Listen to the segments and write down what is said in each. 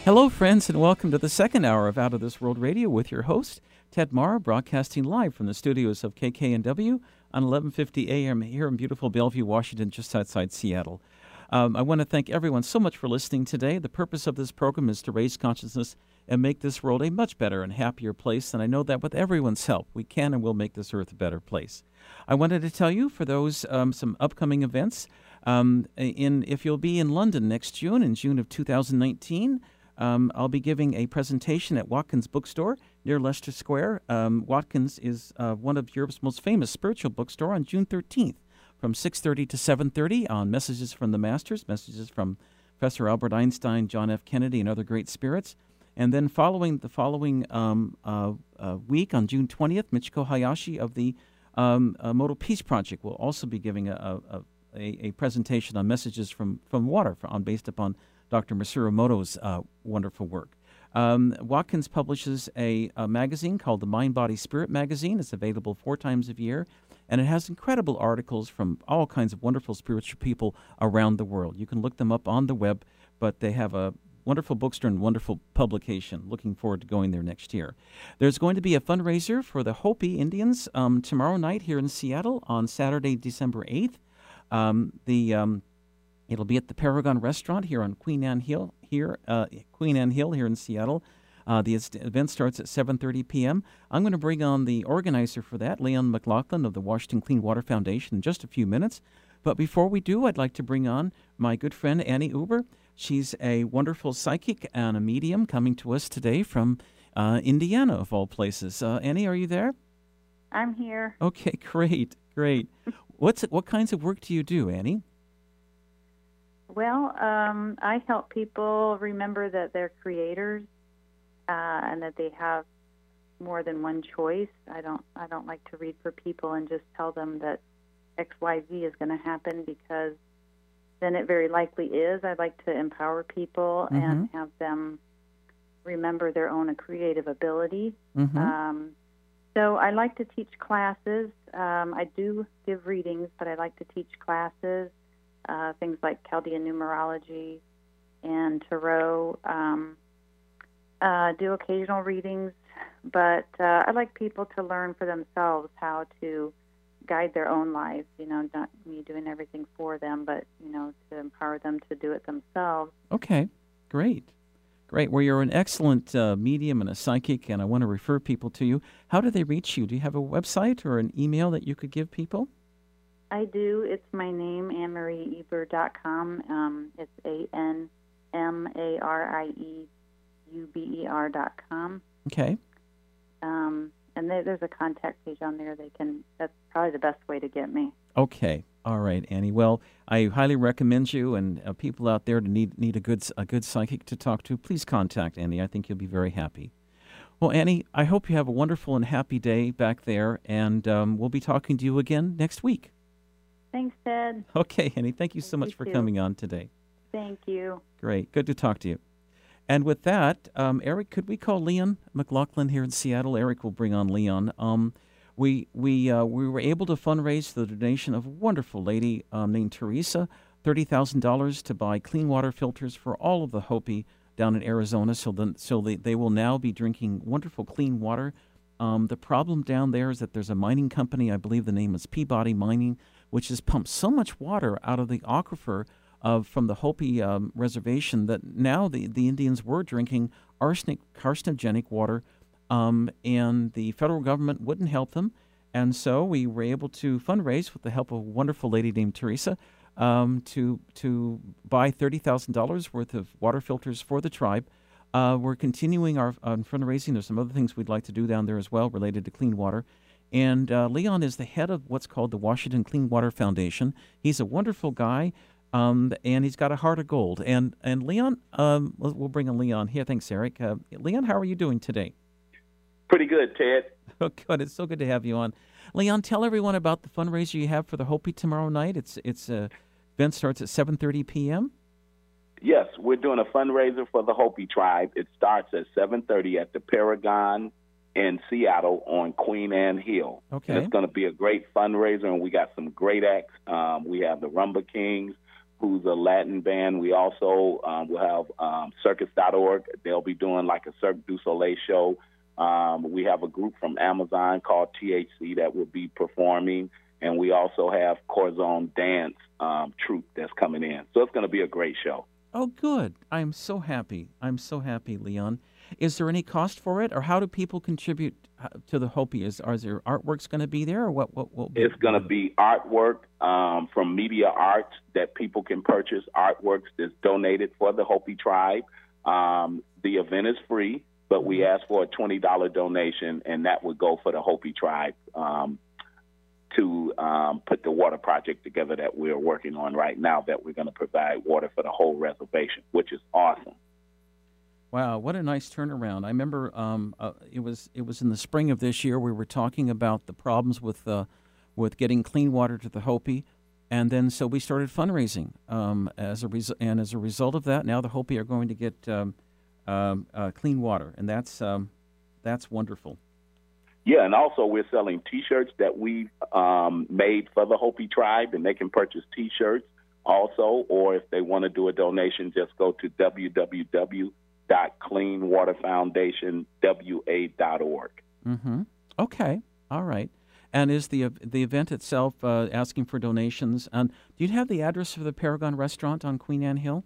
Hello, friends, and welcome to the second hour of Out of This World Radio with your host, Ted Mara, broadcasting live from the studios of KKNW on 1150 AM here in beautiful Bellevue, Washington, just outside Seattle. I want to thank everyone so much for listening today. The purpose of this program is to raise consciousness and make this world a much better and happier place, and I know that with everyone's help, we can and will make this earth a better place. I wanted to tell you, for those some upcoming events, if you'll be in London next June, in June of 2019, I'll be giving a presentation at Watkins Bookstore near Leicester Square. Watkins is one of Europe's most famous spiritual bookstore on June 13th from 6:30 to 7:30 on Messages from the Masters, messages from Professor Albert Einstein, John F. Kennedy, and other great spirits. And then following week on June 20th, Michiko Hayashi of the Modal Peace Project will also be giving a presentation on messages from water based upon Dr. Masaru Emoto's wonderful work. Watkins publishes a magazine called the Mind, Body, Spirit magazine. It's available 4 times a year, and it has incredible articles from all kinds of wonderful spiritual people around the world. You can look them up on the web, but they have a wonderful bookstore and wonderful publication. Looking forward to going there next year. There's going to be a fundraiser for the Hopi Indians tomorrow night here in Seattle on Saturday, December 8th. It'll be at the Paragon Restaurant here on Queen Anne Hill here in Seattle. The event starts at 7:30 p.m. I'm going to bring on the organizer for that, Leon McLaughlin of the Washington Clean Water Foundation, in just a few minutes. But before we do, I'd like to bring on my good friend Annie Uber. She's a wonderful psychic and a medium coming to us today from Indiana, of all places. Annie, are you there? I'm here. Okay, great. What kinds of work do you do, Annie? Well, I help people remember that they're creators and that they have more than one choice. I don't like to read for people and just tell them that XYZ is going to happen, because then it very likely is. I like to empower people and have them remember their own creative ability. So I like to teach classes. I do give readings, but I like to teach classes. Things like Chaldean numerology and tarot, do occasional readings, but I like people to learn for themselves how to guide their own lives, not me doing everything for them, but, to empower them to do it themselves. Okay, great. Well, you're an excellent medium and a psychic, and I want to refer people to you. How do they reach you? Do you have a website or an email that you could give people? I do. It's my name, AnnMarieUber.com. It's AnnMarieUber.com. Okay. And there's a contact page on there. That's probably the best way to get me. Okay. All right, Annie. Well, I highly recommend you, and people out there to need a good psychic to talk to. Please contact Annie. I think you'll be very happy. Well, Annie, I hope you have a wonderful and happy day back there, and we'll be talking to you again next week. Thanks, Ted. Okay, Annie. Thank you so much for coming on today. Thank you. Great. Good to talk to you. And with that, Eric, could we call Leon McLaughlin here in Seattle? Eric will bring on Leon. We were able to fundraise for the donation of a wonderful lady named Teresa, $30,000 to buy clean water filters for all of the Hopi down in Arizona, so they will now be drinking wonderful clean water. The problem down there is that there's a mining company, I believe the name is Peabody Mining, which has pumped so much water out of the aquifer from the Hopi reservation that now the Indians were drinking carcinogenic water, and the federal government wouldn't help them. And so we were able to fundraise with the help of a wonderful lady named Teresa to buy $30,000 worth of water filters for the tribe. We're continuing our fundraising. There's some other things we'd like to do down there as well related to clean water. And Leon is the head of what's called the Washington Clean Water Foundation. He's a wonderful guy, and he's got a heart of gold. And Leon, we'll bring in Leon here. Thanks, Eric. Leon, how are you doing today? Pretty good, Ted. Oh, good. It's so good to have you on. Leon, tell everyone about the fundraiser you have for the Hopi tomorrow night. It's event starts at 7:30 p.m. Yes, we're doing a fundraiser for the Hopi tribe. It starts at 7:30 at the Paragon in Seattle on Queen Anne Hill. Okay. And it's going to be a great fundraiser, and we got some great acts. We have the Rumba Kings, who's a Latin band. We also will have Circus.org. They'll be doing like a Cirque du Soleil show. We have a group from Amazon called THC that will be performing. And we also have Corazon Dance troupe that's coming in. So it's going to be a great show. Oh, good. I'm so happy. I'm so happy, Leon. Is there any cost for it, or how do people contribute to the Hopi? Are there artworks going to be there, or what It's going to be artwork from Media Arts that people can purchase, artworks that's donated for the Hopi tribe. The event is free, but we ask for a $20 donation, and that would go for the Hopi tribe to put the water project together that we're working on right now, that we're going to provide water for the whole reservation, which is awesome. Wow, what a nice turnaround. I remember it was in the spring of this year we were talking about the problems with getting clean water to the Hopi, and then so we started fundraising. As a result of that, now the Hopi are going to get clean water, and that's wonderful. Yeah, and also we're selling T-shirts that we've made for the Hopi tribe, and they can purchase T-shirts also, or if they want to do a donation, just go to www.cleanwaterfoundationwa.org. Mm-hmm. Okay, all right. And is the event itself asking for donations? And do you have the address for the Paragon Restaurant on Queen Anne Hill?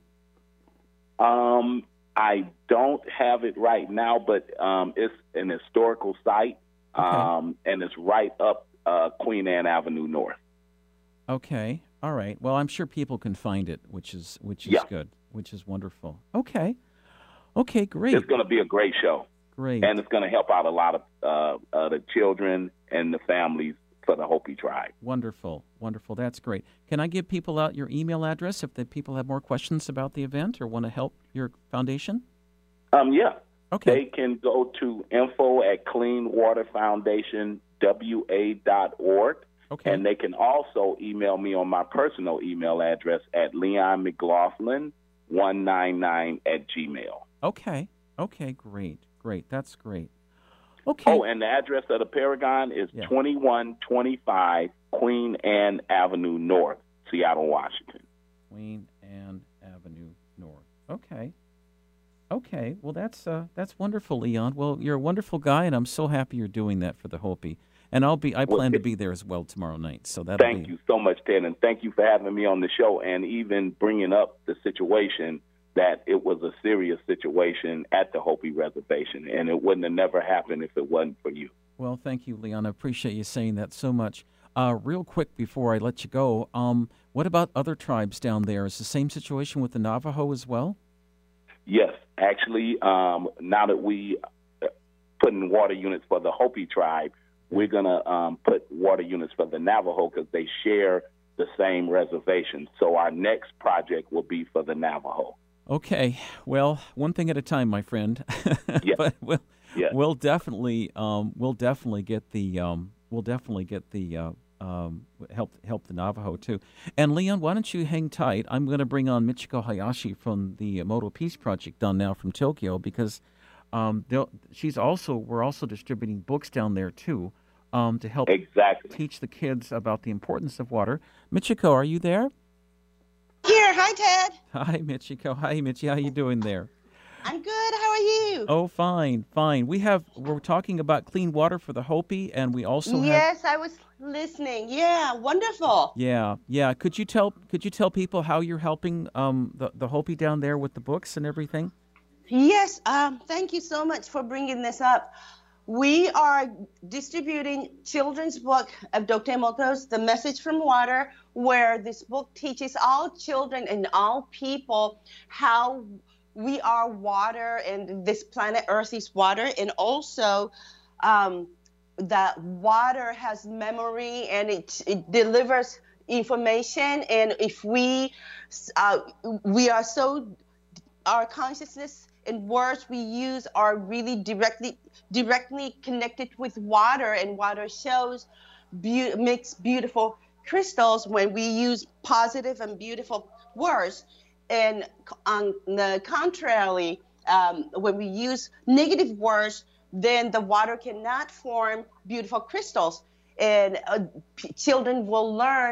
I don't have it right now, but it's an historical site. Okay. And it's right up Queen Anne Avenue North. Okay. All right. Well, I'm sure people can find it, which is good, which is wonderful. Okay. Okay, great. It's going to be a great show. Great. And it's going to help out a lot of the children and the families for the Hopi tribe. Wonderful. Wonderful. That's great. Can I give people out your email address if the people have more questions about the event or want to help your foundation? Yeah. Okay. They can go to info@cleanwaterfoundationwa.org. Okay. And they can also email me on my personal email address at leonmclaughlin199@gmail. Okay. Okay, great. Great. That's great. Okay. Oh, and the address of the Paragon is 2125 Queen Anne Avenue North, Seattle, Washington. Queen Anne Avenue North. Okay. Okay. Well, that's wonderful, Leon. Well, you're a wonderful guy, and I'm so happy you're doing that for the Hopi. And I plan to be there as well tomorrow night. So thank you so much, Ted, and thank you for having me on the show and even bringing up the situation that it was a serious situation at the Hopi Reservation, and it wouldn't have never happened if it wasn't for you. Well, thank you, Leon. I appreciate you saying that so much. Real quick before I let you go, what about other tribes down there? Is the same situation with the Navajo as well? Yes, actually, now that we put in water units for the Hopi tribe, we're going to put water units for the Navajo because they share the same reservation. So our next project will be for the Navajo. Okay. Well, one thing at a time, my friend. Yes. But we'll definitely get the help the Navajo too. And Leon, why don't you hang tight? I'm going to bring on Michiko Hayashi from the Moto Peace Project down now from Tokyo because we're also distributing books down there too to help teach the kids about the importance of water. Michiko, are you there? Here. Hi, Ted. Hi, Michiko. Hi, Michi. How you doing there? I'm good. How are you? Oh, fine. We're talking about clean water for the Hopi, and we also Yes, I was listening. Yeah, wonderful. Yeah. Could you tell people how you're helping the Hopi down there with the books and everything? Yes. Thank you so much for bringing this up. We are distributing children's book of Dr. Emoto's The Message from Water, where this book teaches all children and all people how we are water and this planet Earth is water, and also that water has memory and it delivers information. And if we are so, our consciousness and words we use are really directly connected with water, and water makes beautiful crystals when we use positive and beautiful words. And on the contrary, when we use negative words, then the water cannot form beautiful crystals. And children will learn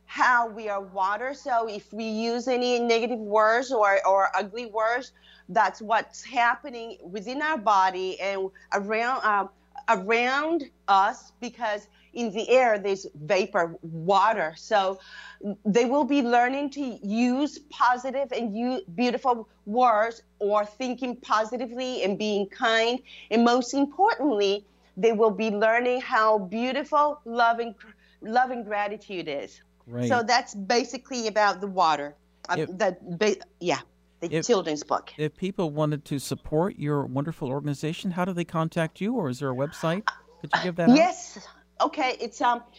how we are water. So if we use any negative words or ugly words, that's what's happening within our body and around us, because in the air there's vapor, water. So they will be learning to use positive and beautiful words, or thinking positively and being kind. And most importantly, they will be learning how beautiful love and gratitude is. Right. So that's basically about the water. The children's book. If people wanted to support your wonderful organization, how do they contact you, or is there a website? Could you give that out? Yes. Okay. It's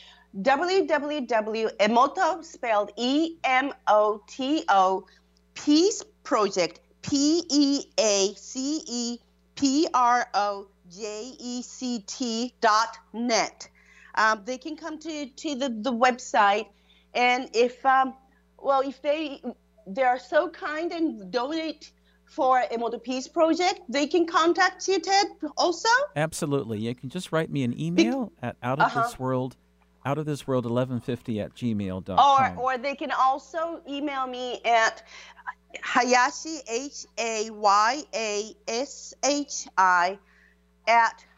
www.emoto, spelled EMOTO, Peace Project, PEACEPROJECT.net. They can come to the website, and if they are so kind and donate for Emoto Peace Project, they can contact you, Ted, also? Absolutely. You can just write me an email at outofthisworld1150@gmail.com. Or they can also email me at Hayashi, HAYASHI, at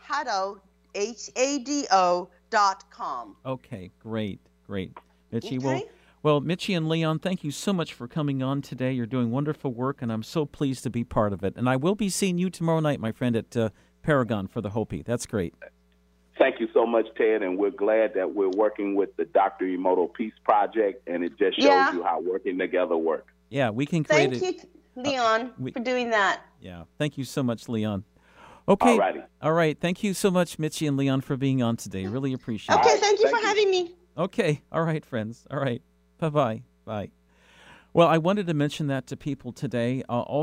hado.com. Okay, great. Mitchie, Okay. well, Mitchie and Leon, thank you so much for coming on today. You're doing wonderful work, and I'm so pleased to be part of it. And I will be seeing you tomorrow night, my friend, at Paragon for the Hopi. That's great. Thank you so much, Ted, and we're glad that we're working with the Dr. Emoto Peace Project, and it just shows you how working together works. Yeah, we can create Thank you, Leon, for doing that. Yeah, thank you so much, Leon. Okay. Alrighty. All right. Thank you so much, Mitchie and Leon, for being on today. Really appreciate it. Okay, thank you for having me. Okay. All right, friends. All right. Bye-bye. Bye. Well, I wanted to mention that to people today.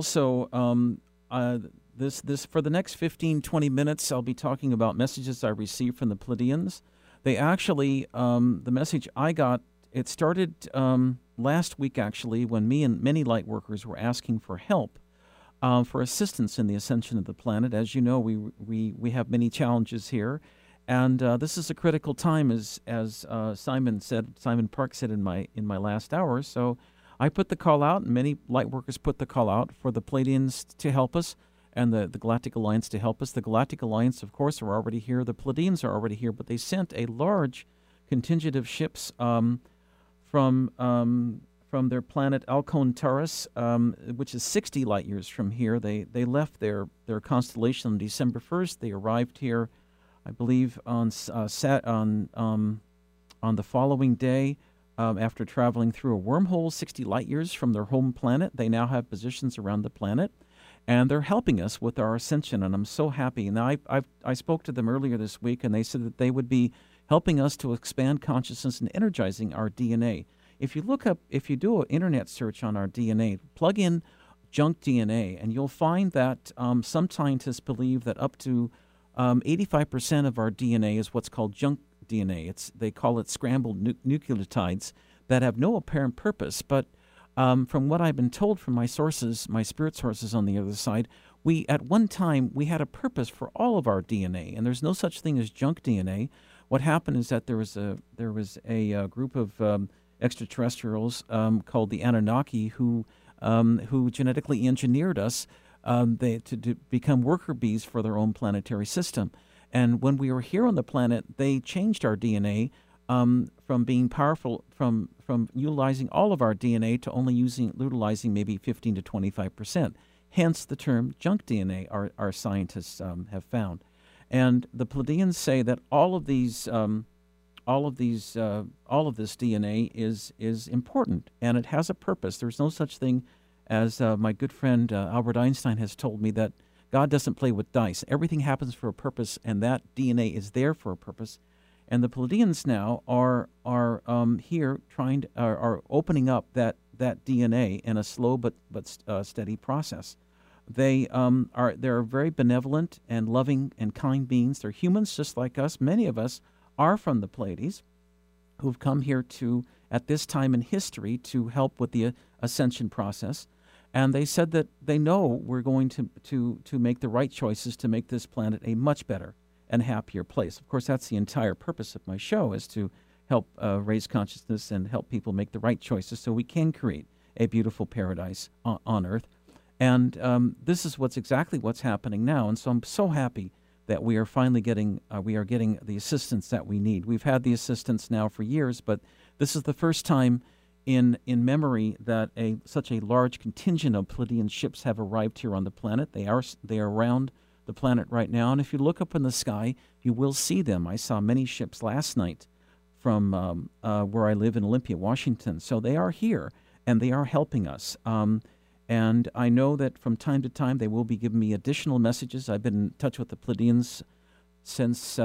This for the next 15, 20 minutes, I'll be talking about messages I received from the Pleiadians. They actually, the message I got, it started last week, actually, when me and many light workers were asking for help, for assistance in the ascension of the planet. As you know, we have many challenges here. And this is a critical time, as Simon Park said in my last hour. So I put the call out, and many light workers put the call out for the Pleiadians to help us, and the Galactic Alliance to help us. The Galactic Alliance, of course, are already here. The Pleiadians are already here, but they sent a large contingent of ships from their planet Alcone Taurus, which is 60 light years from here. They left their constellation on December 1st. They arrived here, I believe, on the following day, after traveling through a wormhole 60 light years from their home planet. They now have positions around the planet, and they're helping us with our ascension, and I'm so happy. Now, I spoke to them earlier this week, and they said that they would be helping us to expand consciousness and energizing our DNA. If you do an internet search on our DNA, plug in junk DNA, and you'll find that some scientists believe that up to 85% of our DNA is what's called junk DNA. They call it scrambled nucleotides that have no apparent purpose. But from what I've been told from my sources, my spirit sources on the other side, at one time we had a purpose for all of our DNA, and there's no such thing as junk DNA. What happened is that there was a group of extraterrestrials called the Anunnaki who genetically engineered us to become worker bees for their own planetary system. And when we were here on the planet, they changed our DNA from being powerful, from utilizing all of our DNA to only utilizing maybe 15 to 25%. Hence the term junk DNA, our scientists have found. And the Pleiadians say that all of this DNA is important, and it has a purpose. There's no such thing as my good friend Albert Einstein has told me, that God doesn't play with dice. Everything happens for a purpose, and that DNA is there for a purpose. And the Pleiadians now are here are opening up that DNA in a slow but steady process. They're very benevolent and loving and kind beings. They're humans just like us. Many of us are from the Pleiades, who've come here at this time in history to help with the ascension process. And they said that they know we're going to make the right choices to make this planet a much better and happier place. Of course, that's the entire purpose of my show, is to help raise consciousness and help people make the right choices so we can create a beautiful paradise on Earth. And this is exactly what's happening now. And so I'm so happy that we are finally getting the assistance that we need. We've had the assistance now for years, but this is the first time in memory that such a large contingent of Pleiadian ships have arrived here on the planet. They are around the planet right now, and if you look up in the sky, you will see them. I saw many ships last night from where I live in Olympia, Washington. So they are here, and they are helping us. And I know that from time to time they will be giving me additional messages. I've been in touch with the Pleiadians since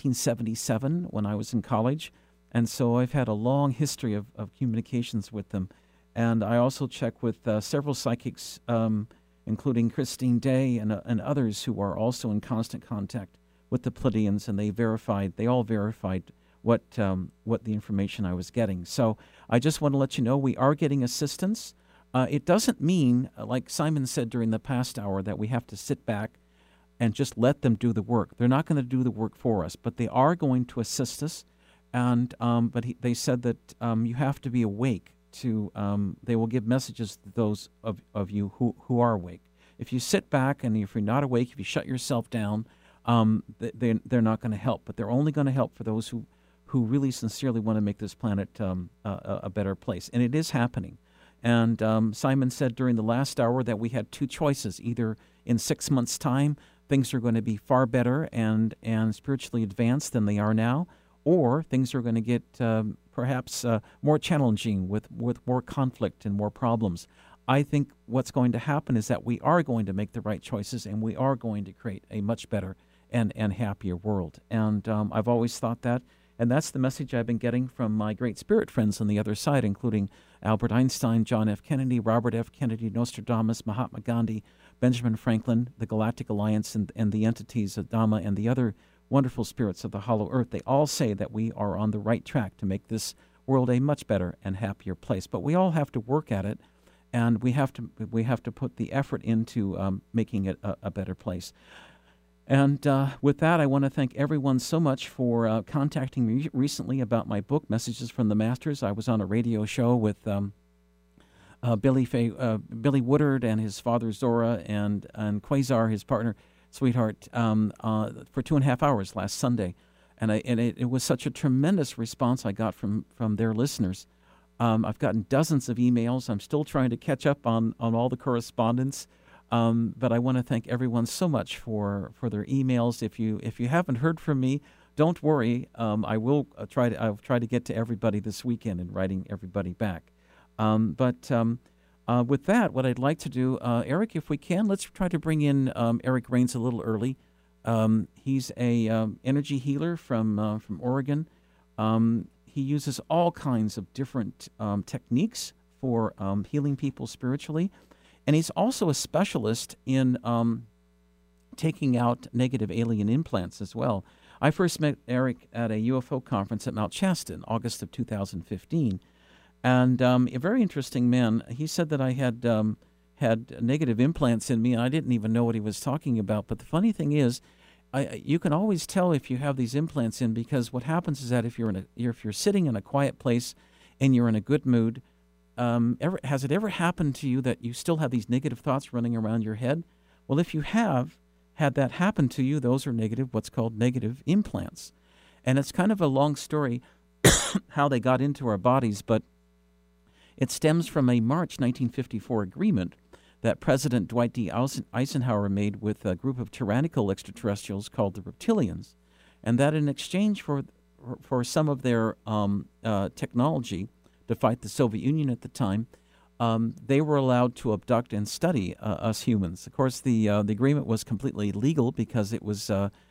1977 when I was in college. And so I've had a long history of communications with them. And I also check with several psychics, including Christine Day and others who are also in constant contact with the Pleiadians, and they all verified what the information I was getting. So I just want to let you know we are getting assistance. It doesn't mean, like Simon said during the past hour, that we have to sit back and just let them do the work. They're not going to do the work for us, but they are going to assist us. And they said that you have to be awake to. They will give messages to those of you who are awake. If you sit back and if you're not awake, if you shut yourself down, they're not going to help. But they're only going to help for those who really sincerely want to make this planet a better place. And it is happening. And Simon said during the last hour that we had two choices: either in 6 months' time things are going to be far better and spiritually advanced than they are now, or things are going to get perhaps more challenging with more conflict and more problems. I think what's going to happen is that we are going to make the right choices, and we are going to create a much better and happier world. And I've always thought that, and that's the message I've been getting from my great spirit friends on the other side, including Albert Einstein, John F. Kennedy, Robert F. Kennedy, Nostradamus, Mahatma Gandhi, Benjamin Franklin, the Galactic Alliance, and the entities of Dhamma and the other wonderful spirits of the Hollow Earth. They all say that we are on the right track to make this world a much better and happier place. But we all have to work at it, and we have to put the effort into making it a better place. And with that, I want to thank everyone so much for contacting me recently about my book, Messages from the Masters. I was on a radio show with Billy Woodard and his father Zora and Quasar, his partner, sweetheart, for 2.5 hours last Sunday. And it was such a tremendous response I got from their listeners. I've gotten dozens of emails. I'm still trying to catch up on all the correspondence. But I want to thank everyone so much for their emails. If you haven't heard from me, don't worry. I'll try to get to everybody this weekend and writing everybody back. But with that, what I'd like to do, Eric, if we can, let's try to bring in Eric Rains a little early. He's a energy healer from Oregon. He uses all kinds of different techniques for healing people spiritually. And he's also a specialist in taking out negative alien implants as well. I first met Eric at a UFO conference at Mount Shasta in August of 2015. And a very interesting man. He said that I had negative implants in me, and I didn't even know what he was talking about. But the funny thing is, you can always tell if you have these implants in, because what happens is that if you're sitting in a quiet place and you're in a good mood, has it ever happened to you that you still have these negative thoughts running around your head? Well, if you have had that happen to you, those are what's called negative implants. And it's kind of a long story how they got into our bodies, but it stems from a March 1954 agreement that President Dwight D. Eisenhower made with a group of tyrannical extraterrestrials called the Reptilians, and that in exchange for some of their technology to fight the Soviet Union at the time, they were allowed to abduct and study us humans. Of course, the agreement was completely legal because it was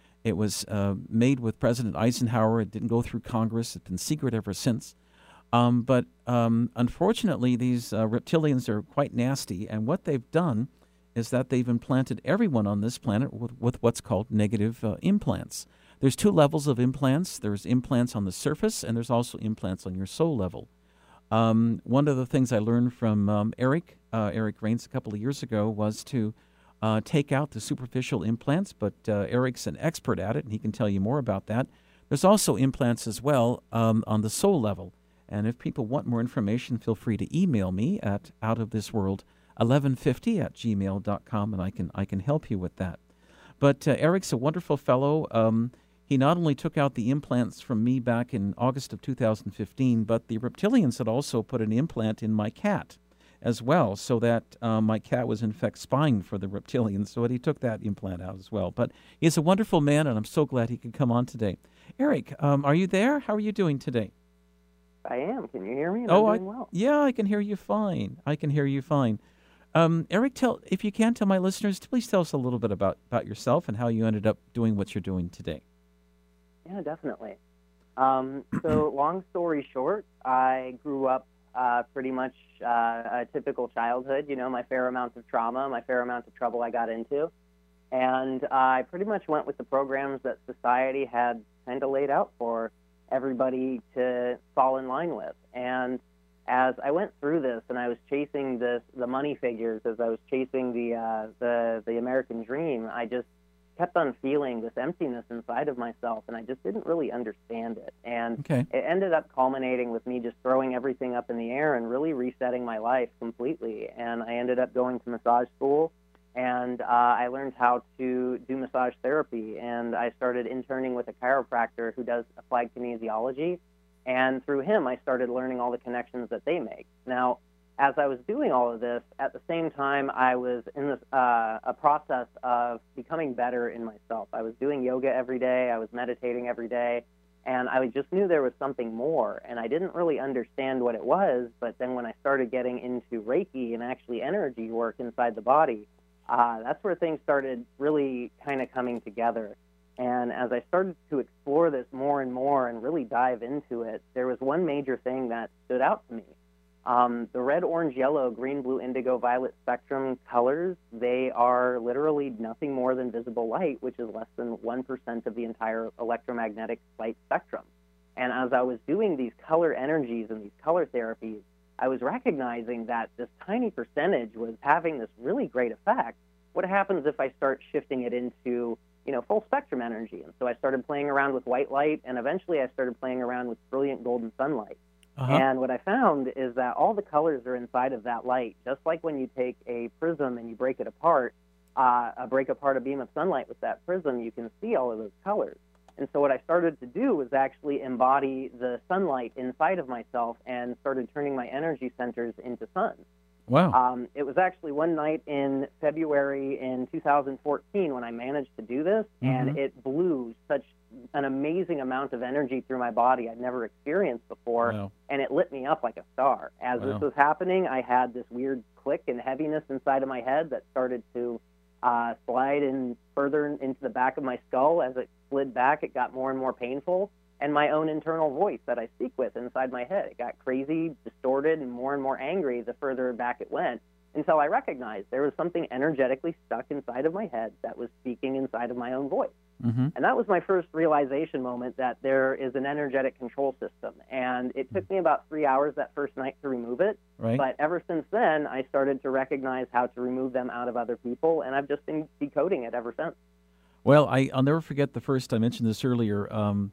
made with President Eisenhower. It didn't go through Congress. It's been secret ever since. But unfortunately, these reptilians are quite nasty, and what they've done is that they've implanted everyone on this planet with what's called negative implants. There's two levels of implants. There's implants on the surface, and there's also implants on your soul level. One of the things I learned from Eric Rains a couple of years ago was to take out the superficial implants, but Eric's an expert at it, and he can tell you more about that. There's also implants as well on the soul level. And if people want more information, feel free to email me at outofthisworld1150@gmail.com, and I can help you with that. But Eric's a wonderful fellow. He not only took out the implants from me back in August of 2015, but the reptilians had also put an implant in my cat as well, so that my cat was in fact spying for the reptilians, so he took that implant out as well. But he's a wonderful man, and I'm so glad he could come on today. Eric, are you there? How are you doing today? I am. Can you hear me? I'm doing well. Yeah, I can hear you fine. Eric, if you can, tell my listeners, please tell us a little bit about yourself and how you ended up doing what you're doing today. Yeah, definitely. So long story short, I grew up pretty much a typical childhood, my fair amount of trauma, my fair amount of trouble I got into. And I pretty much went with the programs that society had kind of laid out for everybody to fall in line with. And as I went through this and I was chasing the money figures, as I was chasing the American dream, I just kept on feeling this emptiness inside of myself, and I just didn't really understand it. And It ended up culminating with me just throwing everything up in the air and really resetting my life completely. And I ended up going to massage school, and I learned how to do massage therapy, and I started interning with a chiropractor who does applied kinesiology, and through him I started learning all the connections that they make. Now, as I was doing all of this, at the same time, I was in this a process of becoming better in myself. I was doing yoga every day. I was meditating every day. And I just knew there was something more. And I didn't really understand what it was. But then when I started getting into Reiki and actually energy work inside the body, that's where things started really kind of coming together. And as I started to explore this more and more and really dive into it, there was one major thing that stood out to me. The red, orange, yellow, green, blue, indigo, violet spectrum colors, they are literally nothing more than visible light, which is less than 1% of the entire electromagnetic light spectrum. And as I was doing these color energies and these color therapies, I was recognizing that this tiny percentage was having this really great effect. What happens if I start shifting it into, full spectrum energy? And so I started playing around with white light, and eventually I started playing around with brilliant golden sunlight. And what I found is that all the colors are inside of that light. Just like when you take a prism and you break it apart, break apart a beam of sunlight with that prism, you can see all of those colors. And so what I started to do was actually embody the sunlight inside of myself and started turning my energy centers into suns. Wow. It was actually one night in February in 2014 when I managed to do this, and it blew such an amazing amount of energy through my body I'd never experienced before, and it lit me up like a star. As this was happening, I had this weird click and heaviness inside of my head that started to slide in further into the back of my skull. As it slid back, it got more and more painful, and my own internal voice that I speak with inside my head, it got crazy, distorted, and more angry the further back it went, until I recognized there was something energetically stuck inside of my head that was speaking inside of my own voice. And that was my first realization moment that there is an energetic control system. And it took me about 3 hours that first night to remove it. But ever since then, I started to recognize how to remove them out of other people, and I've just been decoding it ever since. Well, I'll never forget the first, I mentioned this earlier,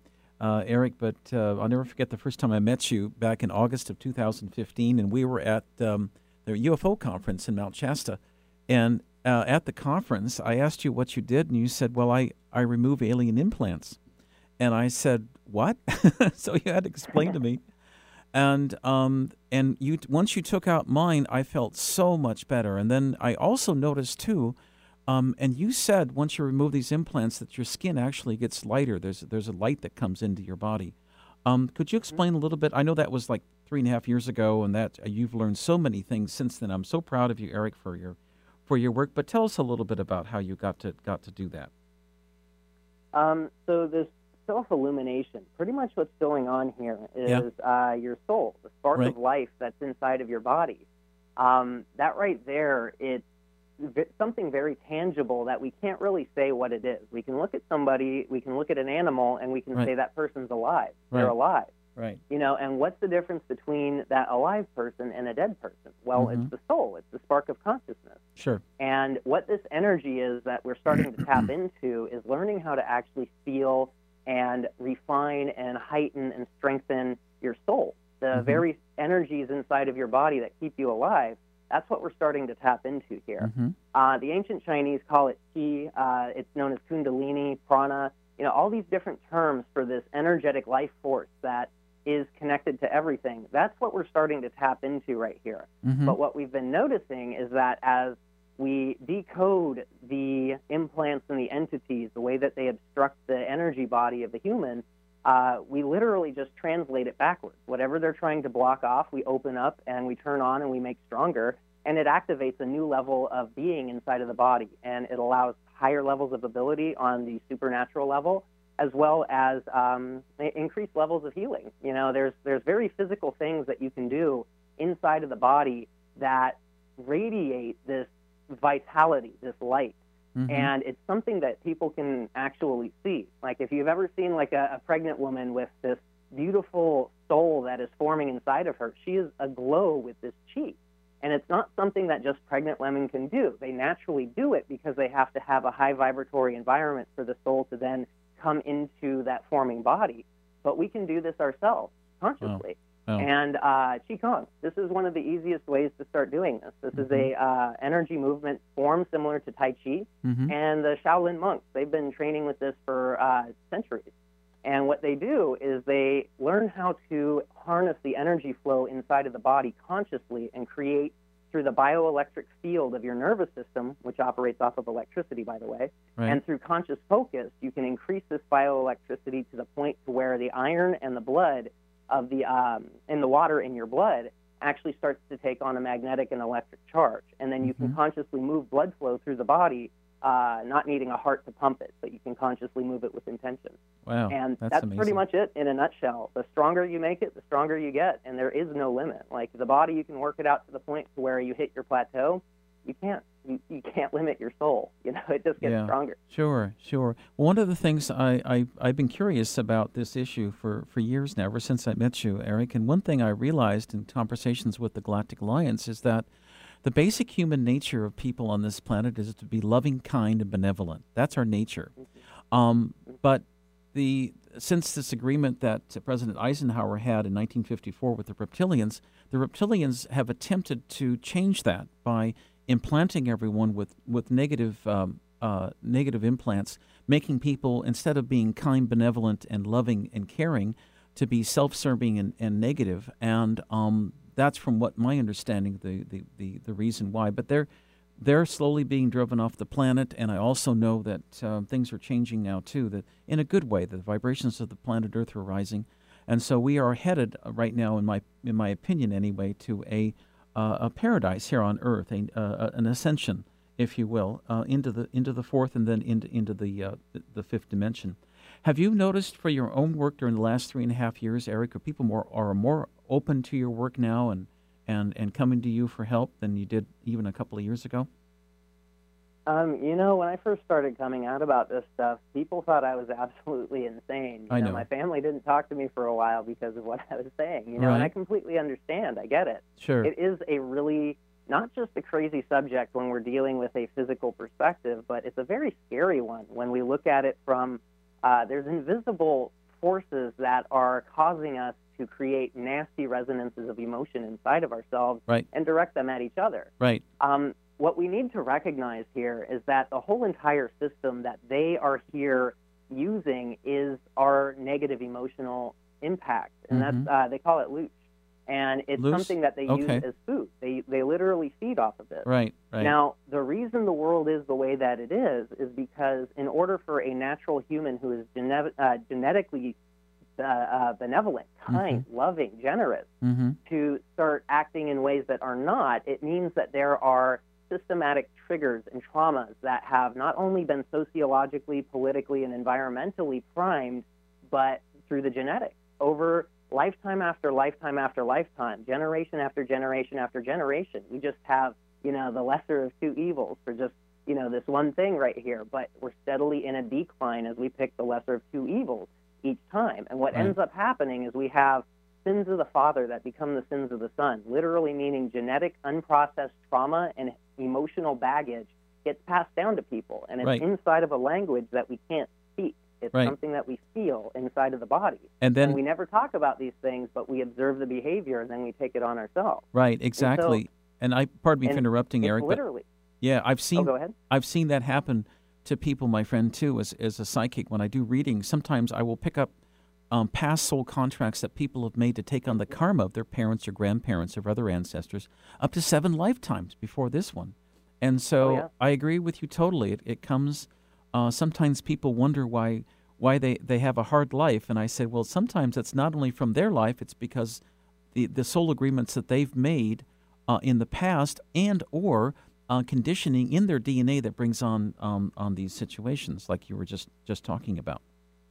Eric, but I'll never forget the first time I met you back in August of 2015, and we were at the UFO conference in Mount Shasta. And at the conference, I asked you what you did, and you said, well, I remove alien implants. And I said, what? So you had to explain to me. And you once you took out mine, I felt so much better. And then I also noticed, too, and you said once you remove these implants that your skin actually gets lighter. There's a light that comes into your body. Could you explain a little bit? I know that was like 3.5 years ago, and that you've learned so many things since then. I'm so proud of you, Eric, for your work. But tell us a little bit about how you got to do that. So this self-illumination, pretty much what's going on here is your soul, the spark of life that's inside of your body. That right there, it's something very tangible that we can't really say what it is. We can look at somebody, we can look at an animal, and we can say that person's alive. They're alive. Right. And what's the difference between that alive person and a dead person? Well, it's the soul. It's the spark of consciousness. Sure. And what this energy is that we're starting to tap into is learning how to actually feel and refine and heighten and strengthen your soul. The very energies inside of your body that keep you alive, that's what we're starting to tap into here. The ancient Chinese call it qi. It's known as kundalini, prana, all these different terms for this energetic life force that is connected to everything. That's what we're starting to tap into right here. But what we've been noticing is that as we decode the implants and the entities, the way that they obstruct the energy body of the human, we literally just translate it backwards. Whatever they're trying to block off, we open up and we turn on and we make stronger, and it activates a new level of being inside of the body, and it allows higher levels of ability on the supernatural level, as well as increased levels of healing. There's very physical things that you can do inside of the body that radiate this vitality, this light. And it's something that people can actually see. Like if you've ever seen like a pregnant woman with this beautiful soul that is forming inside of her, she is aglow with this chi. And it's not something that just pregnant women can do. They naturally do it because they have to have a high vibratory environment for the soul to then come into that forming body. But we can do this ourselves consciously. And Qigong, this is one of the easiest ways to start doing this. This is a energy movement form similar to Tai Chi. And the Shaolin monks, they've been training with this for centuries. And what they do is they learn how to harness the energy flow inside of the body consciously and create through the bioelectric field of your nervous system, which operates off of electricity, by the way, and through conscious focus, you can increase this bioelectricity to the point to where the iron and the blood of the in the water in your blood actually starts to take on a magnetic and electric charge, and then you can consciously move blood flow through the body, not needing a heart to pump it, but you can consciously move it with intention. Wow, and that's pretty much it in a nutshell. The stronger you make it, the stronger you get, and there is no limit. Like the body, you can work it out to the point to where you hit your plateau. You can't limit your soul. It just gets stronger. Sure. Well, one of the things I've been curious about this issue for years now, ever since I met you, Eric, and one thing I realized in conversations with the Galactic Alliance is that the basic human nature of people on this planet is to be loving, kind, and benevolent. That's our nature. But since this agreement that President Eisenhower had in 1954 with the reptilians have attempted to change that by implanting everyone with negative implants, making people, instead of being kind, benevolent, and loving and caring, to be self-serving and negative. And that's from what my understanding the reason why. But they're slowly being driven off the planet, and I also know that things are changing now too. That in a good way, the vibrations of the planet Earth are rising, and so we are headed right now, in my opinion anyway, to a paradise here on Earth, an ascension, if you will, into the fourth and then into the fifth dimension. Have you noticed for your own work during the last 3.5 years, Eric, are people more open to your work now and coming to you for help than you did even a couple of years ago? When I first started coming out about this stuff, people thought I was absolutely insane. I know. My family didn't talk to me for a while because of what I was saying, and I completely understand. I get it. Sure. It is a really, not just a crazy subject when we're dealing with a physical perspective, but it's a very scary one when we look at it from, there's invisible forces that are causing us to create nasty resonances of emotion inside of ourselves and direct them at each other. Right. What we need to recognize here is that the whole entire system that they are here using is our negative emotional impact, and that's they call it looch, and it's something that they use as food. They literally feed off of it. Right. Now, the reason the world is the way that it is because in order for a natural human who is genetically benevolent, kind, loving, generous, to start acting in ways that are not, it means that there are systematic triggers and traumas that have not only been sociologically, politically, and environmentally primed, but through the genetics over lifetime after lifetime after lifetime, generation after generation after generation. We just have, the lesser of two evils for just, this one thing right here, but we're steadily in a decline as we pick the lesser of two evils each time. And what ends up happening is we have sins of the father that become the sins of the son, literally meaning genetic unprocessed trauma and emotional baggage gets passed down to people, and it's inside of a language that we can't speak. It's Right. something that we feel inside of the body. And then, we never talk about these things, but we observe the behavior, and then we take it on ourselves. right, exactly. And pardon me for and interrupting, it's Eric, but literally. yeah, Go ahead. I've seen that happen to people, my friend, too, as a psychic. When I do readings, sometimes I will pick up past soul contracts that people have made to take on the karma of their parents or grandparents or other ancestors up to 7 lifetimes before this one. And so I agree with you totally. It comes, sometimes people wonder why they have a hard life. And I say, well, sometimes it's not only from their life, it's because the soul agreements that they've made in the past and or conditioning in their DNA that brings on these situations like you were just talking about.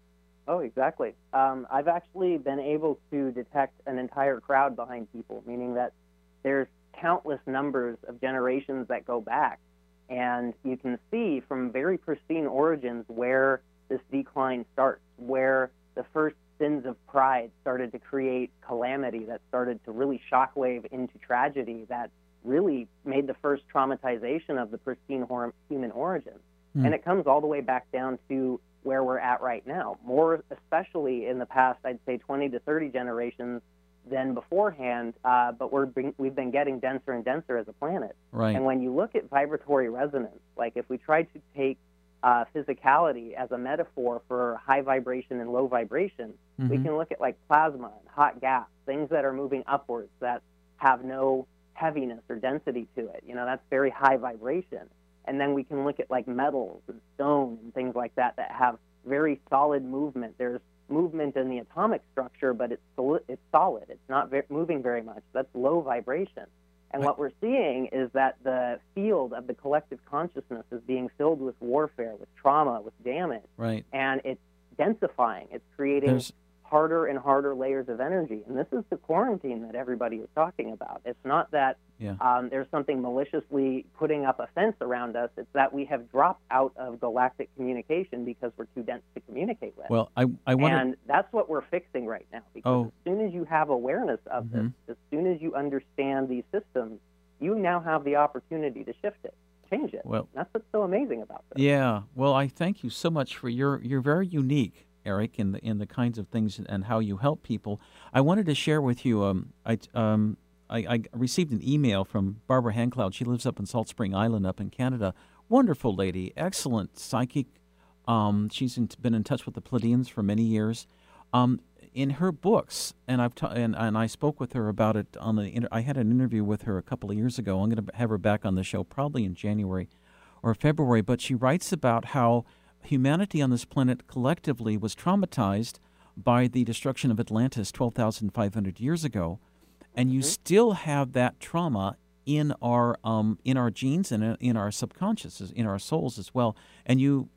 Oh, exactly. I've actually been able to detect an entire crowd behind people, meaning that there's countless numbers of generations that go back, and you can see from very pristine origins where this decline starts, where the first sins of pride started to create calamity that started to really shockwave into tragedy that really made the first traumatization of the pristine human origin. And it comes all the way back down to where we're at right now, more especially in the past, I'd say 20 to 30 generations than beforehand, but we've been getting denser and denser as a planet. Right. And when you look at vibratory resonance, like if we try to take physicality as a metaphor for high vibration and low vibration, we can look at like plasma and hot gas, things that are moving upwards that have no heaviness or density to it. You know, that's very high vibration. And then we can look at like metals and stone and things like that that have very solid movement. There's movement in the atomic structure, but it's solid. It's not moving very much. That's low vibration. And what we're seeing is that the field of the collective consciousness is being filled with warfare, with trauma, with damage. Right. And it's densifying. It's creating harder and harder layers of energy. And this is the quarantine that everybody is talking about. It's not that there's something maliciously putting up a fence around us. It's that we have dropped out of galactic communication because we're too dense to communicate with. Well, I wonder... And that's what we're fixing right now. Because as soon as you have awareness of this, as soon as you understand these systems, you now have the opportunity to shift it, change it. Well, that's what's so amazing about this. Yeah. Well, I thank you so much for you're very unique, Eric, in the kinds of things and how you help people. I wanted to share with you. I received an email from Barbara Hancloud. She lives up in Salt Spring Island, up in Canada. Wonderful lady, excellent psychic. She's been in touch with the Pleiadians for many years. In her books, and I spoke with her about it I had an interview with her a couple of years ago. I'm going to have her back on the show probably in January or February. But she writes about how humanity on this planet collectively was traumatized by the destruction of Atlantis 12,500 years ago, and you still have that trauma in our genes and in our subconscious, in our souls as well. And you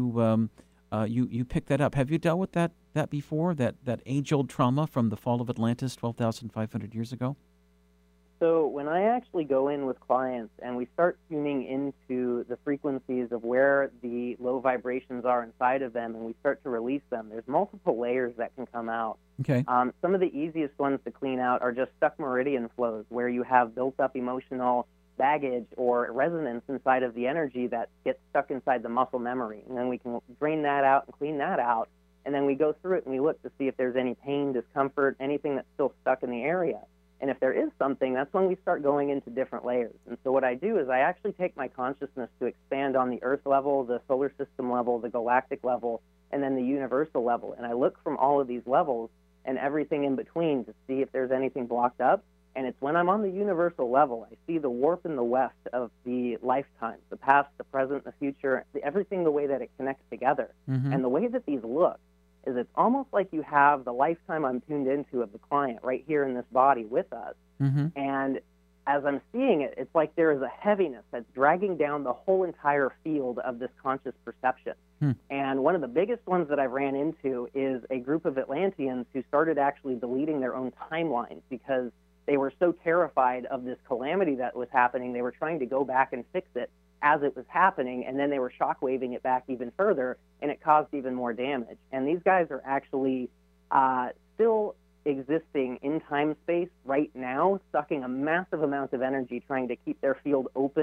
pick that up. Have you dealt with that before? That age-old trauma from the fall of Atlantis 12,500 years ago? So when I actually go in with clients and we start tuning into the frequencies of where the low vibrations are inside of them and we start to release them, there's multiple layers that can come out. Okay. Some of the easiest ones to clean out are just stuck meridian flows, where you have built-up emotional baggage or resonance inside of the energy that gets stuck inside the muscle memory. And then we can drain that out and clean that out. And then we go through it and we look to see if there's any pain, discomfort, anything that's still stuck in the area. And if there is something, that's when we start going into different layers. And so what I do is I actually take my consciousness to expand on the Earth level, the solar system level, the galactic level, and then the universal level. And I look from all of these levels and everything in between to see if there's anything blocked up. And it's when I'm on the universal level, I see the warp and the weft of the lifetimes, the past, the present, the future, everything the way that it connects together. And the way that these look is it's almost like you have the lifetime I'm tuned into of the client right here in this body with us. And as I'm seeing it, it's like there is a heaviness that's dragging down the whole entire field of this conscious perception. And one of the biggest ones that I've ran into is a group of Atlanteans who started actually deleting their own timelines because they were so terrified of this calamity that was happening. They were trying to go back and fix it as it was happening, and then they were shockwaving it back even further, and it caused even more damage. And these guys are actually still existing in time-space right now, sucking a massive amount of energy, trying to keep their field open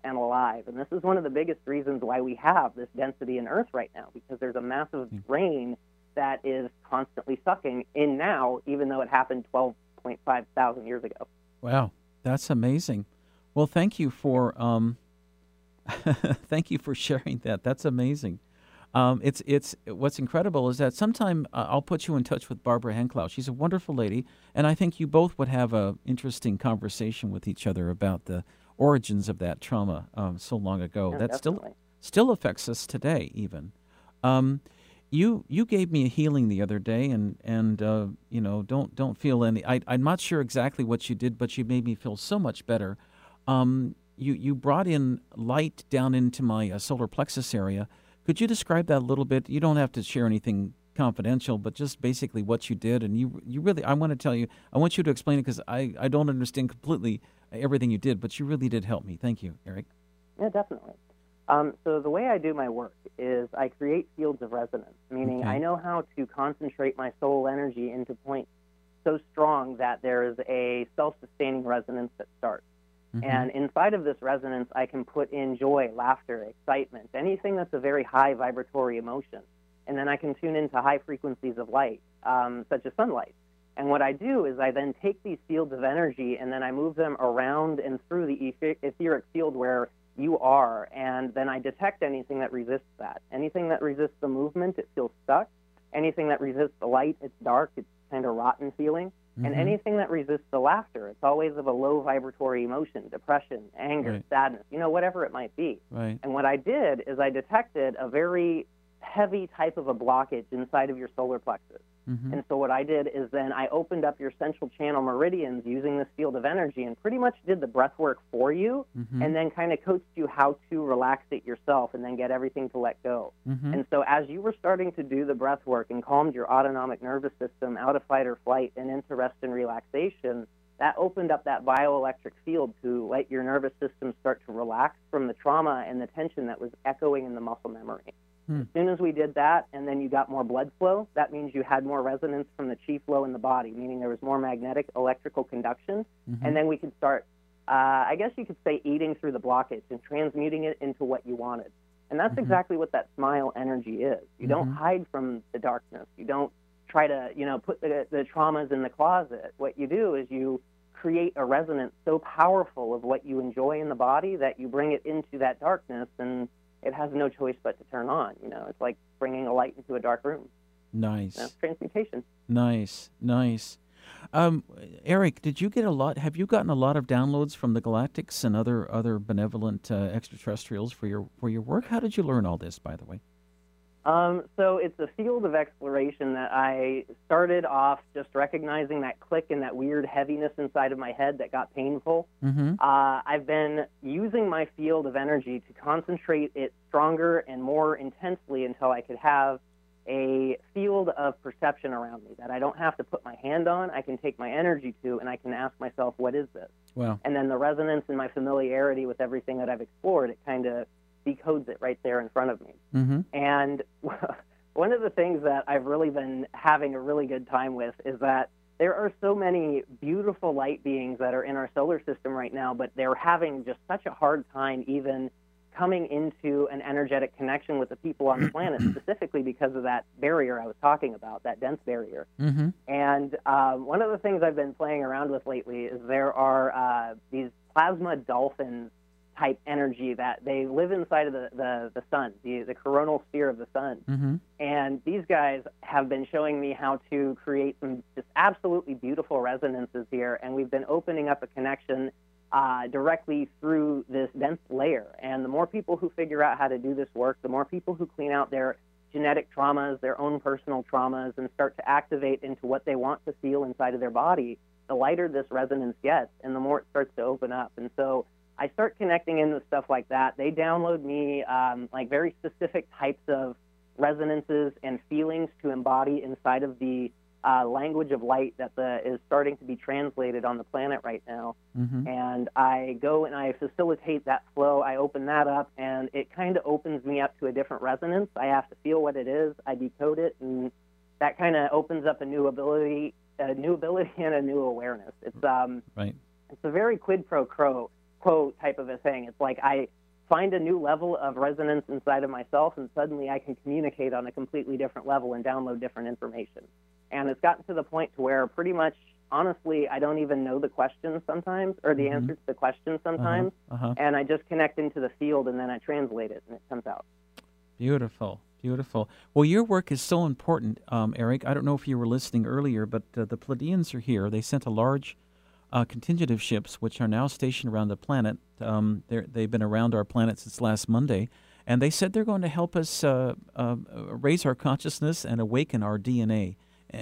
and alive. And this is one of the biggest reasons why we have this density in Earth right now, because there's a massive rain that is constantly sucking in now, even though it happened 12.5 thousand years ago. Wow, that's amazing. Well, thank you for thank you for sharing that. That's amazing. It's what's incredible is that sometime I'll put you in touch with Barbara Henklau. She's a wonderful lady, and I think you both would have a interesting conversation with each other about the origins of that trauma so long ago. Yeah, that definitely. still affects us today, even. You gave me a healing the other day, and you know, don't feel any. I'm not sure exactly what you did, but you made me feel so much better. You brought in light down into my solar plexus area. Could you describe that a little bit? You don't have to share anything confidential, but just basically what you did. And you really, I want to tell you, I want you to explain it because I don't understand completely everything you did, but you really did help me. Thank you, Eric. Yeah, definitely. So the way I do my work is I create fields of resonance, meaning Okay. I know how to concentrate my soul energy into points so strong that there is a self-sustaining resonance that starts. Mm-hmm. And inside of this resonance, I can put in joy, laughter, excitement, anything that's a very high vibratory emotion. And then I can tune into high frequencies of light, such as sunlight. And what I do is I then take these fields of energy and then I move them around and through the etheric field where you are, and then I detect anything that resists that. Anything that resists the movement, it feels stuck. Anything that resists the light, it's dark, it's kind of rotten feeling. And Mhm. anything that resists the laughter, it's always of a low vibratory emotion, depression, anger, Right. sadness, you know, whatever it might be. Right. And what I did is I detected a very heavy type of a blockage inside of your solar plexus. Mm-hmm. And so what I did is then I opened up your central channel meridians using this field of energy and pretty much did the breath work for you, Mm-hmm. and then kind of coached you how to relax it yourself and then get everything to let go. Mm-hmm. And so as you were starting to do the breath work and calmed your autonomic nervous system out of fight or flight and into rest and relaxation, that opened up that bioelectric field to let your nervous system start to relax from the trauma and the tension that was echoing in the muscle memory. As soon as we did that, and then you got more blood flow, that means you had more resonance from the chi flow in the body, meaning there was more magnetic electrical conduction, Mm-hmm. and then we could start, I guess you could say, eating through the blockage and transmuting it into what you wanted. And that's Mhm. exactly what that smile energy is. You don't Mhm. hide from the darkness. You don't try to, you know, put the traumas in the closet. What you do is you create a resonance so powerful of what you enjoy in the body that you bring it into that darkness, and it has no choice but to turn on. You know, it's like bringing a light into a dark room. Nice. That's transmutation. Nice. Eric, did you get a lot? Have you gotten a lot of downloads from the Galactics and other benevolent extraterrestrials for your work? How did you learn all this, by the way? So it's a field of exploration that I started off just recognizing that click and that weird heaviness inside of my head that got painful. Mm-hmm. I've been using my field of energy to concentrate it stronger and more intensely until I could have a field of perception around me that I don't have to put my hand on. I can take my energy to, and I can ask myself, what is this? Wow. And then the resonance and my familiarity with everything that I've explored, it kind of decodes it right there in front of me. Mm-hmm. And one of the things that I've really been having a really good time with is that there are so many beautiful light beings that are in our solar system right now, but they're having just such a hard time even coming into an energetic connection with the people on the planet, specifically because of that barrier I was talking about, that dense barrier. Mm-hmm. And one of the things I've been playing around with lately is there are these plasma dolphins type energy that they live inside of the sun, the coronal sphere of the sun. Mm-hmm. And these guys have been showing me how to create some just absolutely beautiful resonances here, and we've been opening up a connection directly through this dense layer. And the more people who figure out how to do this work, the more people who clean out their genetic traumas, their own personal traumas, and start to activate into what they want to feel inside of their body, the lighter this resonance gets, and the more it starts to open up. And so I start connecting in with stuff like that. They download me like very specific types of resonances and feelings to embody inside of the language of light that is starting to be translated on the planet right now. Mm-hmm. And I go and I facilitate that flow. I open that up, and it kind of opens me up to a different resonance. I have to feel what it is. I decode it, and that kind of opens up a new ability and a new awareness. It's Right. it's a very quid pro quo type of a thing. It's like I find a new level of resonance inside of myself, and suddenly I can communicate on a completely different level and download different information. And it's gotten to the point to where pretty much, honestly, I don't even know the questions sometimes, or the answer to the questions sometimes, and I just connect into the field, and then I translate it, and it comes out. Beautiful, beautiful. Well, your work is so important, Eric. I don't know if you were listening earlier, but the Pleiadians are here. They sent a large contingent of ships, which are now stationed around the planet. They've been around our planet since last Monday, and they said they're going to help us raise our consciousness and awaken our DNA.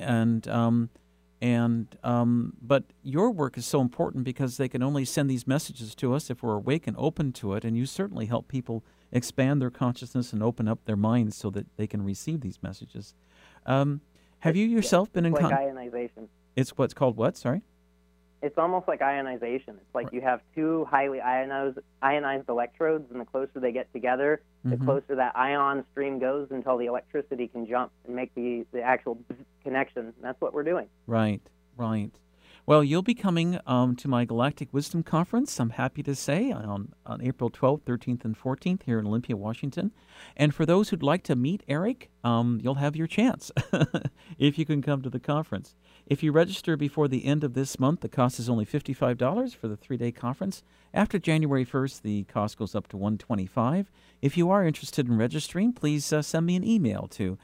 But your work is so important because they can only send these messages to us if we're awake and open to it, and you certainly help people expand their consciousness and open up their minds so that they can receive these messages. Have you yourself been in contact? Like ionization. It's what's called what? Sorry? It's almost like ionization. It's like you have two highly ionized electrodes, and the closer they get together, the closer that ion stream goes until the electricity can jump and make the actual connection. And that's what we're doing. Right, right. Well, you'll be coming to my Galactic Wisdom Conference, I'm happy to say, on April 12th, 13th, and 14th here in Olympia, Washington. And for those who'd like to meet Eric, you'll have your chance if you can come to the conference. If you register before the end of this month, the cost is only $55 for the 3-day conference. After January 1st, the cost goes up to $125. If you are interested in registering, please send me an email to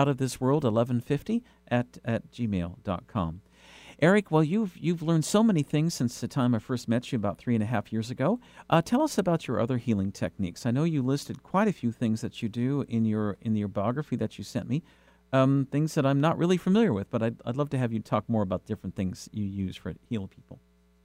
outofthisworld1150@gmail.com. Eric, well, you've learned so many things since the time I first met you about 3.5 years ago. Tell us about your other healing techniques. I know you listed quite a few things that you do in your biography that you sent me, things that I'm not really familiar with, but I'd love to have you talk more about different things you use for heal people.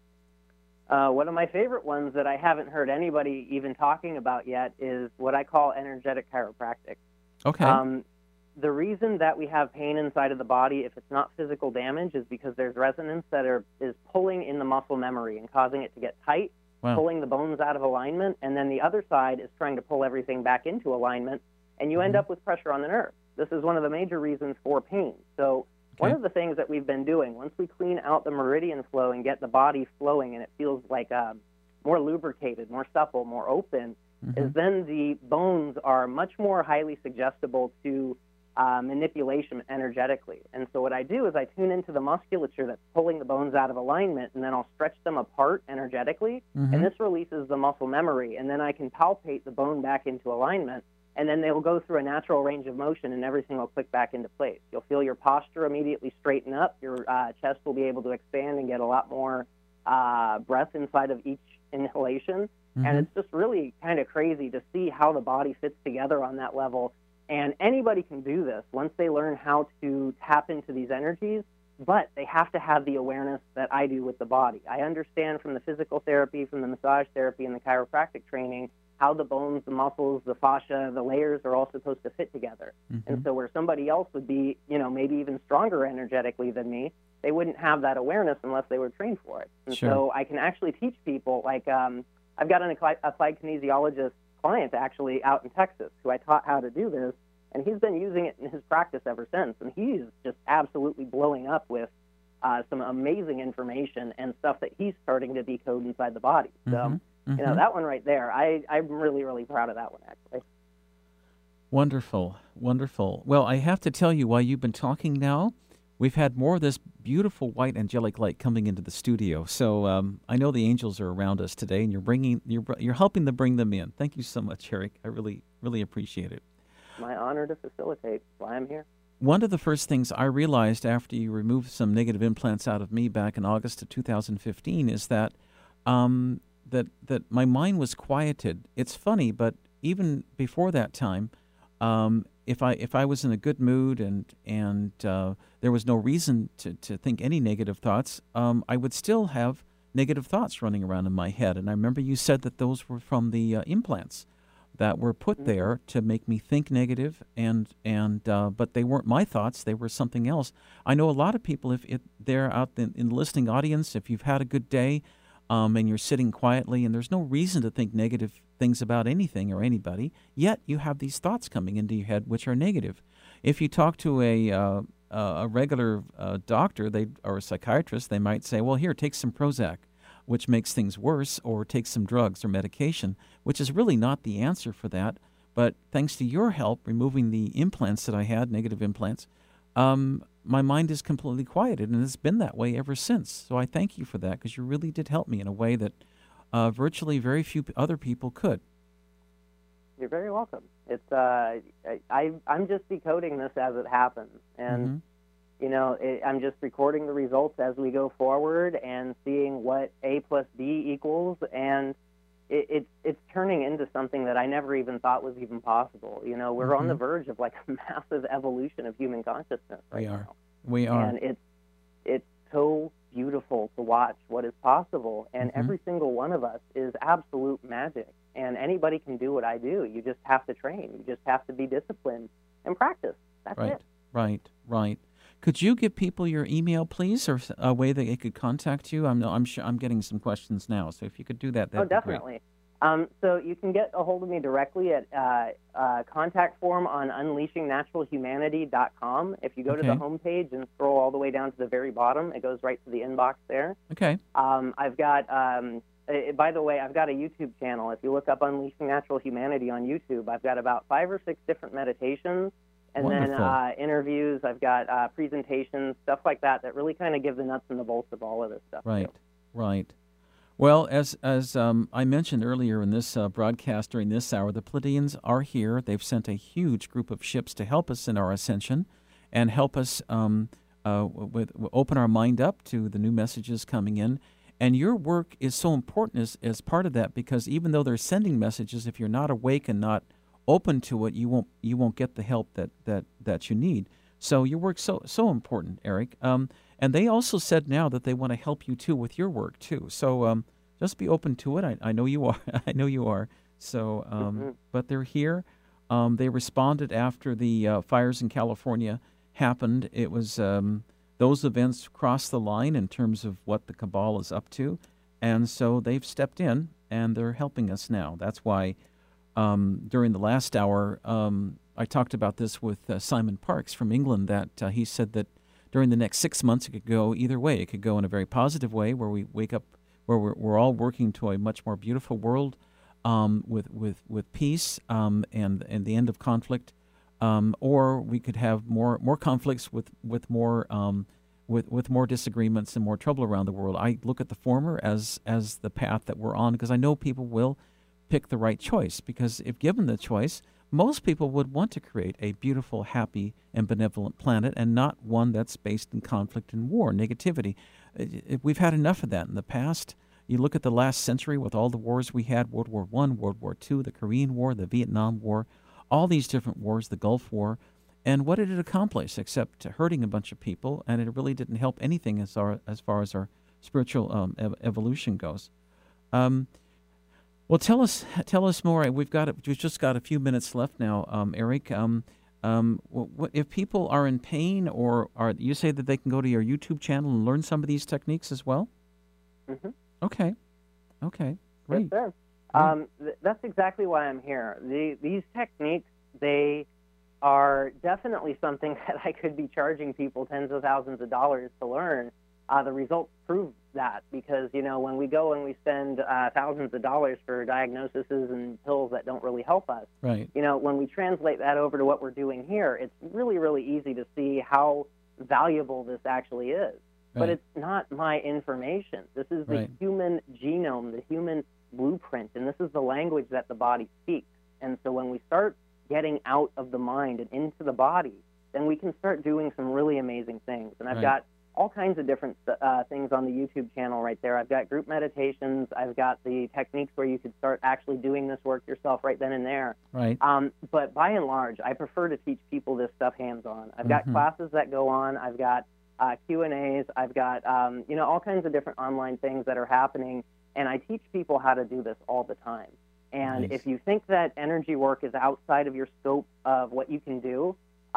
One of my favorite ones that I haven't heard anybody even talking about yet is what I call energetic chiropractic. Okay. The reason that we have pain inside of the body, if it's not physical damage, is because there's resonance that is pulling in the muscle memory and causing it to get tight, pulling the bones out of alignment, and then the other side is trying to pull everything back into alignment, and you end up with pressure on the nerve. This is one of the major reasons for pain. So one of the things that we've been doing, once we clean out the meridian flow and get the body flowing and it feels like more lubricated, more supple, more open, is then the bones are much more highly suggestible to manipulation energetically. And so what I do is I tune into the musculature that's pulling the bones out of alignment, and then I'll stretch them apart energetically, and this releases the muscle memory, and then I can palpate the bone back into alignment, and then they'll go through a natural range of motion, and everything will click back into place. You'll feel your posture immediately straighten up, your chest will be able to expand and get a lot more breath inside of each inhalation, and it's just really kind of crazy to see how the body fits together on that level. And anybody can do this once they learn how to tap into these energies, but they have to have the awareness that I do with the body. I understand from the physical therapy, from the massage therapy, and the chiropractic training how the bones, the muscles, the fascia, the layers are all supposed to fit together. And so where somebody else would be, maybe even stronger energetically than me, they wouldn't have that awareness unless they were trained for it. And so I can actually teach people, like I've got an applied kinesiologist client actually out in Texas who I taught how to do this, and he's been using it in his practice ever since, and he's just absolutely blowing up with some amazing information and stuff that he's starting to decode inside the body. So, that one right there, I'm really, really proud of that one, actually. Wonderful, wonderful. Well, I have to tell you, while you've been talking now, we've had more of this beautiful white angelic light coming into the studio. So I know the angels are around us today, and you're helping to bring them in. Thank you so much, Eric. I really, really appreciate it. My honor to facilitate. That's why I'm here. One of the first things I realized after you removed some negative implants out of me back in August of 2015 is that that my mind was quieted. It's funny, but even before that time, if I was in a good mood and there was no reason to think any negative thoughts, I would still have negative thoughts running around in my head. And I remember you said that those were from the implants that were put there to make me think negative, but they weren't my thoughts; they were something else. I know a lot of people, if they're out in the listening audience, if you've had a good day, and you're sitting quietly, and there's no reason to think negative things about anything or anybody, yet you have these thoughts coming into your head which are negative. If you talk to a regular doctor or a psychiatrist, they might say, "Well, here, take some Prozac." which makes things worse, or take some drugs or medication, which is really not the answer for that. But thanks to your help removing the implants that I had, negative implants, my mind is completely quieted, and it's been that way ever since. So I thank you for that, because you really did help me in a way that virtually very few other people could. You're very welcome. It's I'm just decoding this as it happens, and you know, I'm just recording the results as we go forward and seeing what A plus B equals, and it's turning into something that I never even thought was even possible. You know, we're on the verge of like a massive evolution of human consciousness right now. We are. And it's so beautiful to watch what is possible, and every single one of us is absolute magic, and anybody can do what I do. You just have to train. You just have to be disciplined and practice. That's it. Right. Could you give people your email, please, or a way that they could contact you? I'm sure I'm getting some questions now, so if you could do that, that'd be definitely. So you can get a hold of me directly at contact form on unleashingnaturalhumanity.com. If you go to the homepage and scroll all the way down to the very bottom, it goes right to the inbox there. Okay. I've got, by the way, I've got a YouTube channel. If you look up Unleashing Natural Humanity on YouTube, I've got about 5 or 6 different meditations. And Wonderful. then interviews, I've got presentations, stuff like that really kind of give the nuts and the bolts of all of this stuff. Right. Well, as I mentioned earlier in this broadcast during this hour, the Pleiadians are here. They've sent a huge group of ships to help us in our ascension and help us open our mind up to the new messages coming in. And your work is so important as part of that, because even though they're sending messages, if you're not awake and not open to it, you won't get the help that you need. So your work's so important, Eric. And they also said now that they want to help you too with your work too. So just be open to it. I know you are. I know you are. So, but they're here. They responded after the fires in California happened. It was those events crossed the line in terms of what the cabal is up to, and so they've stepped in and they're helping us now. That's why. During the last hour, I talked about this with Simon Parks from England, that he said that during the next 6 months it could go either way. It could go in a very positive way, where we wake up, where we're all working to a much more beautiful world with peace and the end of conflict, or we could have more conflicts with more disagreements and more trouble around the world. I look at the former as the path that we're on, because I know people will pick the right choice, because if given the choice, most people would want to create a beautiful, happy, and benevolent planet, and not one that's based in conflict and war, negativity. We've had enough of that in the past. You look at the last century with all the wars we had, World War I, World War II, the Korean War, the Vietnam War, all these different wars, the Gulf War, and what did it accomplish except hurting a bunch of people, and it really didn't help anything as far as our spiritual evolution goes. Well, tell us more. We've just got a few minutes left now, Eric. If people are in pain, or you say that they can go to your YouTube channel and learn some of these techniques as well? Okay, great. Yes, sir. That's exactly why I'm here. These techniques, they are definitely something that I could be charging people tens of thousands of dollars to learn. The results prove that, because, you know, when we go and we spend thousands of dollars for diagnoses and pills that don't really help us, right? You know, when we translate that over to what we're doing here, it's really, really easy to see how valuable this actually is. Right. But it's not my information. This is the human genome, the human blueprint, and this is the language that the body speaks. And so when we start getting out of the mind and into the body, then we can start doing some really amazing things. And I've got all kinds of different things on the YouTube channel right there. I've got group meditations. I've got the techniques where you could start actually doing this work yourself right then and there. Right. But by and large, I prefer to teach people this stuff hands-on. I've got classes that go on. I've got Q&As. I've got, all kinds of different online things that are happening, and I teach people how to do this all the time. And if you think that energy work is outside of your scope of what you can do,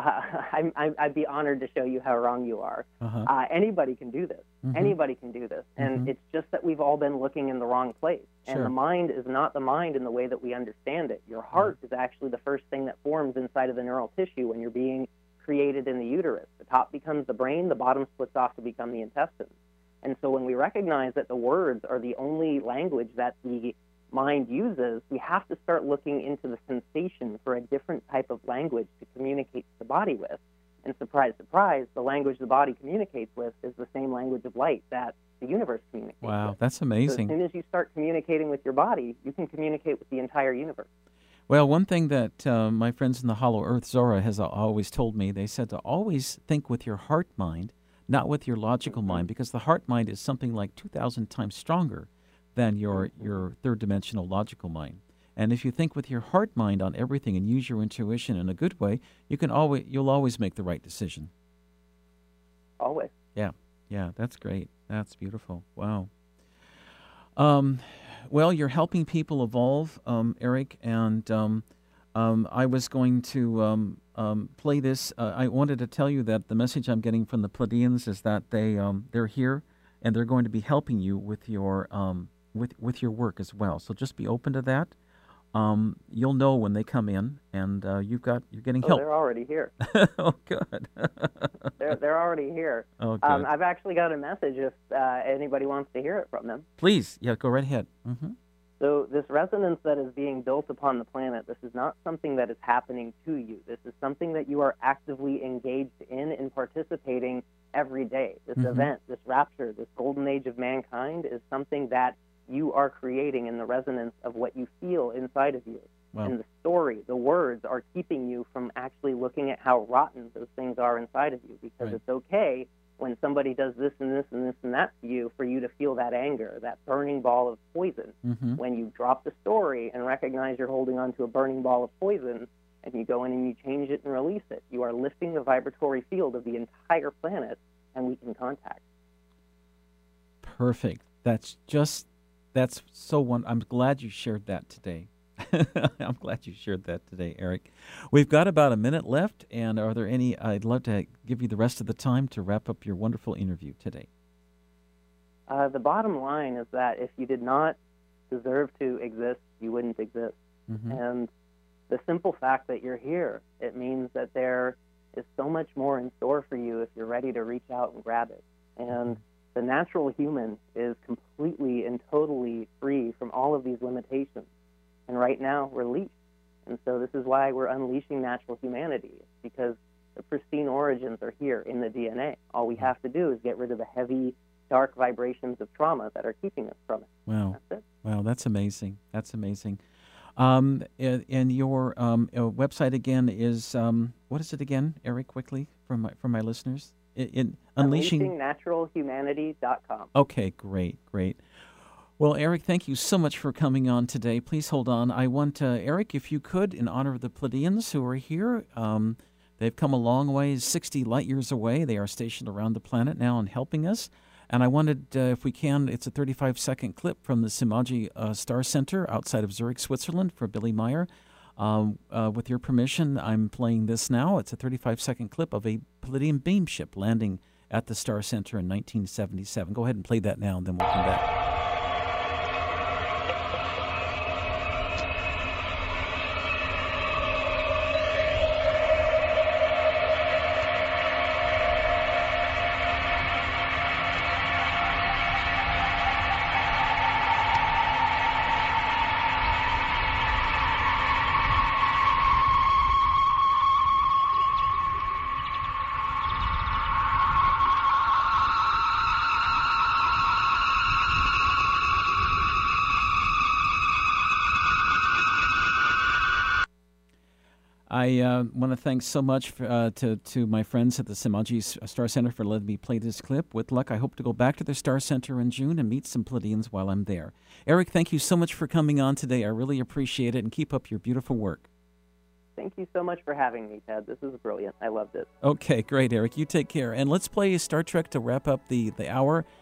I'd be honored to show you how wrong you are. Anybody can do this. Anybody can do this. And it's just that we've all been looking in the wrong place. And the mind is not the mind in the way that we understand it. Your heart is actually the first thing that forms inside of the neural tissue when you're being created in the uterus. The top becomes the brain, the bottom splits off to become the intestines. And so when we recognize that the words are the only language that the mind uses, we have to start looking into the sensation for a different type of language to communicate to the body with. And surprise, surprise, the language the body communicates with is the same language of light that the universe communicates with. Wow, that's amazing. So as soon as you start communicating with your body, you can communicate with the entire universe. Well, one thing that my friends in the Hollow Earth, Zora, has always told me, they said to always think with your heart mind, not with your logical mind, because the heart mind is something like 2,000 times stronger than your third-dimensional logical mind. And if you think with your heart mind on everything and use your intuition in a good way, you'll always make the right decision. Always. Yeah, that's great. That's beautiful. Wow. Well, you're helping people evolve, Eric, and I was going to play this. I wanted to tell you that the message I'm getting from the Pleiadians is that they're here and they're going to be helping you with your with your work as well. So just be open to that. You'll know when they come in, and you're getting help. They're already here. Oh, good. They're already here. Oh, good. I've actually got a message if anybody wants to hear it from them. Please, go right ahead. Mm-hmm. So this resonance that is being built upon the planet, this is not something that is happening to you. This is something that you are actively engaged in and participating every day. This event, this rapture, this golden age of mankind is something that you are creating in the resonance of what you feel inside of you. Wow. And the story, the words are keeping you from actually looking at how rotten those things are inside of you, because It's okay when somebody does this and this and this and that to you for you to feel that anger, that burning ball of poison. When you drop the story and recognize you're holding on to a burning ball of poison and you go in and you change it and release it, you are lifting the vibratory field of the entire planet, and we can contact. Perfect. That's so wonderful. I'm glad you shared that today. I'm glad you shared that today, Eric. We've got about a minute left, and are there any? I'd love to give you the rest of the time to wrap up your wonderful interview today. The bottom line is that if you did not deserve to exist, you wouldn't exist. And the simple fact that you're here, it means that there is so much more in store for you if you're ready to reach out and grab it. And the natural human is completely and totally free from all of these limitations. And right now, we're leashed. And so this is why we're unleashing natural humanity, because the pristine origins are here in the DNA. All we have to do is get rid of the heavy, dark vibrations of trauma that are keeping us from it. Wow. That's it. Wow, that's amazing. That's amazing. And your website again is, what is it again, Eric, quickly, for my listeners? UnleashingNaturalHumanity.com. Okay, great. Well, Eric, thank you so much for coming on today. Please hold on. I want, Eric, if you could, in honor of the Pleiadians who are here, they've come a long way, 60 light years away. They are stationed around the planet now and helping us. And I wanted, if we can, it's a 35-second clip from the Simaji Star Center outside of Zurich, Switzerland, for Billy Meyer. With your permission, I'm playing this now. It's a 35-second clip of a Pleiadian beam ship landing at the Star Center in 1977. Go ahead and play that now, and then we'll come back. I want to thank so much to my friends at the Simaji Star Center for letting me play this clip. With luck, I hope to go back to the Star Center in June and meet some Pleiadians while I'm there. Eric, thank you so much for coming on today. I really appreciate it, and keep up your beautiful work. Thank you so much for having me, Ted. This is brilliant. I loved it. Okay, great, Eric. You take care. And let's play Star Trek to wrap up the hour.